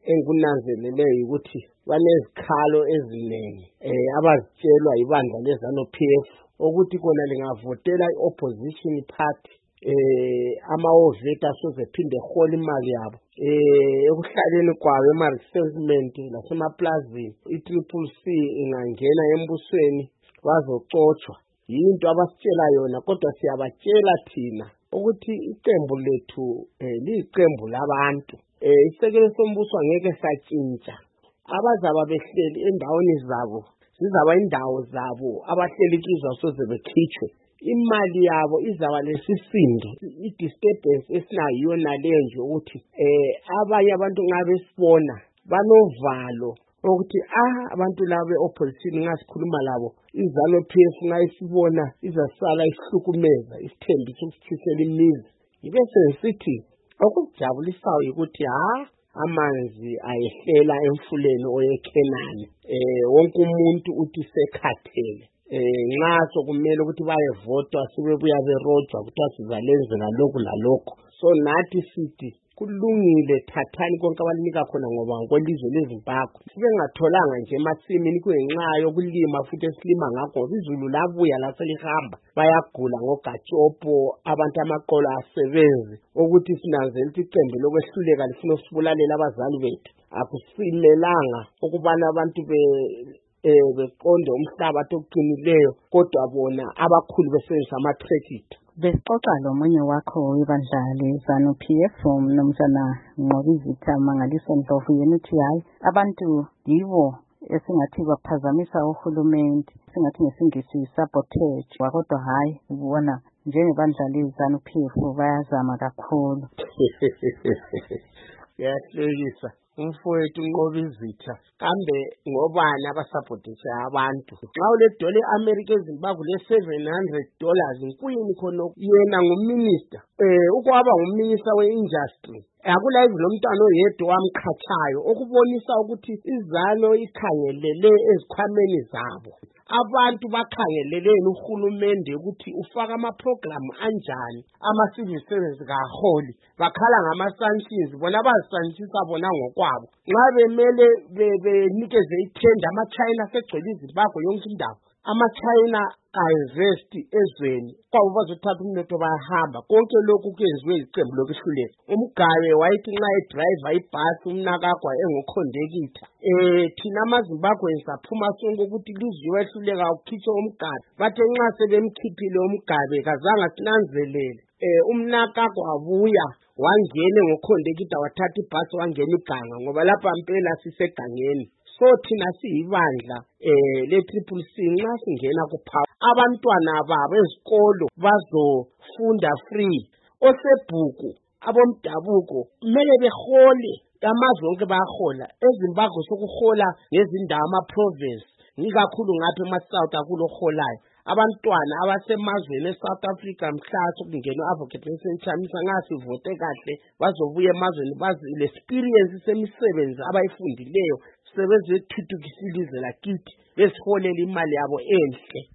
engunanzeleleyo ukuthi banezikhalo eziningi abazitshelwa ibandla leZANU-PF ukuthi kona lingavotela i-opposition party amahhoveti asoze phinde ehola imali yabo ekuhlaleni kwayo ema-resettlement lasemaplazini i-CCC ingangena embusweni bazocotshwa yinto abasitshela yona kodwa siyabatshela thina ukuthi iqembu lethu liyiqembu labantu isekelo sombuso ngeke satshintsha abazaba behleli endaweni zabo zizaba indawo zabo abahleli kizo soze bekhitshwe imali yabo izaba lesisindo i-disturbance esinayo naleyo nje ukuthi abanye abantu ngabe sibona banovalo ukuthi abantu laba be-opposition ngasikhuluma labo iZANU-PF ngayisibona izasala isihlukumeza isithembisa ukusithisela imizi ibese sithi okujabulisayo ukuthi amanzi ayehlela emfuleni oyeKhenani wonke umuntu uthi sekhathele nxa sokumele ukuthi bayevotwa sibebuya berojwa kuthiwa sizalenzela lokhu lalokho so nathi sithi kulungile thathani konke abalinika khona ngoba ngokwelizwe leZimbabwe sibengatholanga nje emasimini kungenxa yokulima futhi esilima ngakho izulu labuya laselihamba bayagula ngogatshopo abantu amaqolo asebenzi ukuthi sinanzela ukuthi iqembu lokwehluleka lifuna usibulalela abazali bethu akusimelanga ukubana abantu beqonde umhlabathi oqinileyo kodwa bona abakhulu besebenzisa ama-credit. Besixoxa lomunye wakho webandla leZANU-PF umnumzana Nqobizitha Mangaliso Ndlovu yena uthi hayi abantu yibo esingathi baphazamisa uhulumende singathi ngesingisi sabotage kodwa hayi ubona njengebandla leZANU-PF bayazama kakhulu. Yahlekisa umfowethu Nqobizitha kambe ngobani abasabotage abantu xa uledola eAmerica eZimbabwe le$700 kuyini khona yena nguminister ukwaba nguminister weindustry akulayivi lomntwana oyedwa wamkhathayo okubonisa ukuthi iZANU ikhangelele ezikhwameni zabo abantu bakhangelele uhulumende ukuthi ufaka ama-program anjani ama-civil service kaholi bakhala ngama-sanctions bona bazisancisa bona ngokwabo nxa bemele benikeze ithenda ama-China segcwele iZimbabwe yonke indawo ama-China invest ezweni kwabo bazothatha umnotho bayahamba konke lokhu kuyenziwe iqembu lokuhluleka umgabe wayithi nxa edriver ibhasi umnakagwa engokhondekitha thina amaZimbabwe saphuma sonke ukuthi liziwe ehluleka ukukhitshwa umgabe bathe nxa sebemkhiphile umgabe kazange sinanzelele umnakagwa wabuya wangene ngokhondekitha wathatha ibhasi wangena iganga ngoba lapha impela sisegangeni so thina siyibandla le-CCC nxa singena kuphawu abantwana babo ezikolo bazofunda free osebhuku abomdabuko kumele behole amazwe onke bayahola eZimbabwe sokuhola ngezindawo ama-province ngikakhulu ngapha ema-South akuloholayo abantwana abasemazweni eSouth Africa mhla sokungena u-advocate Nchamisa ngasivote kahle bazobuya emazweni bazi le-experience semisebenzi abayifundileyo sebezethuthukisa ilizwe lakithi besiholela imali yabo enhle.